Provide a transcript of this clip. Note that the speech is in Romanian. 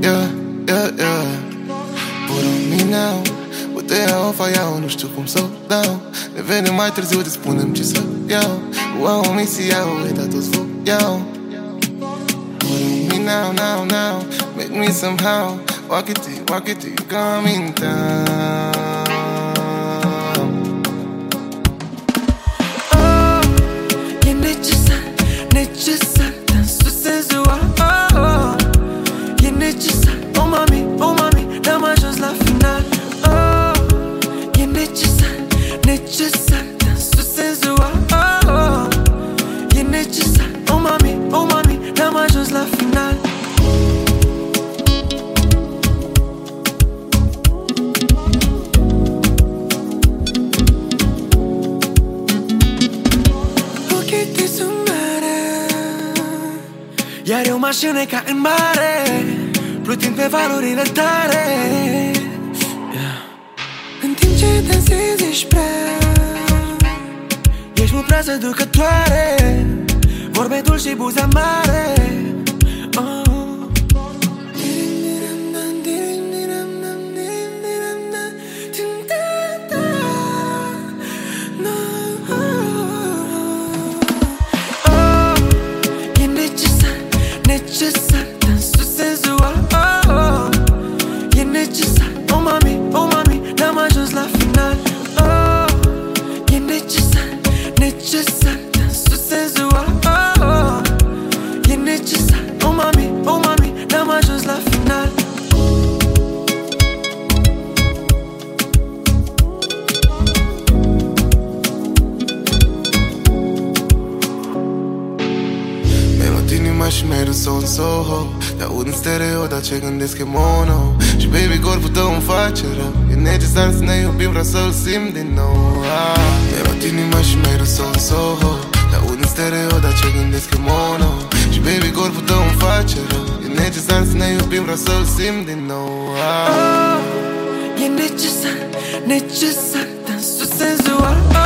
yeah, yeah, yeah. Put on me now, uite iau, fa iau, nu știu cum să o dau. Ne vedem mai târziu, te spunem ce să iau. Wow, mi se iau, e dat toți vă iau. Put on me now, now, now, make me somehow. Walk it till you come in town. Necesar, dansul senzual, oh, oh. E necesar, oh mami, n-am ajuns la final, oh. E necesar, dansul senzual, oh, oh. E necesar, oh mami, n-am ajuns la final. Iar eu mașină ca în mare, plutind pe valurile tare, yeah. În timp ce dansezi ești prea, ești mult prea seducătoare, vorbe dulci și buze amare, oh. Necesar, dansul senzual, oh, oh. E necesar, oh mami, n-am ajuns la final, oh. E necesar, dansul senzual, oh, oh. E necesar, oh mami, n-am ajuns la final. Inima și mereu în Soho. Te aud în stereo, dar ce gândesc e mono. Și baby, corpul tău îmi face rău. E necesar să ne iubim, vreau să-l simt din nou. Mi-a inima și mereu în Soho. Te aud în stereo, dar ce gândesc e mono. Și baby, corpul tău îmi face rău. E necesar să ne iubim, vreau să-l simt din nou. Oh, e necesar, dansul senzual, oh.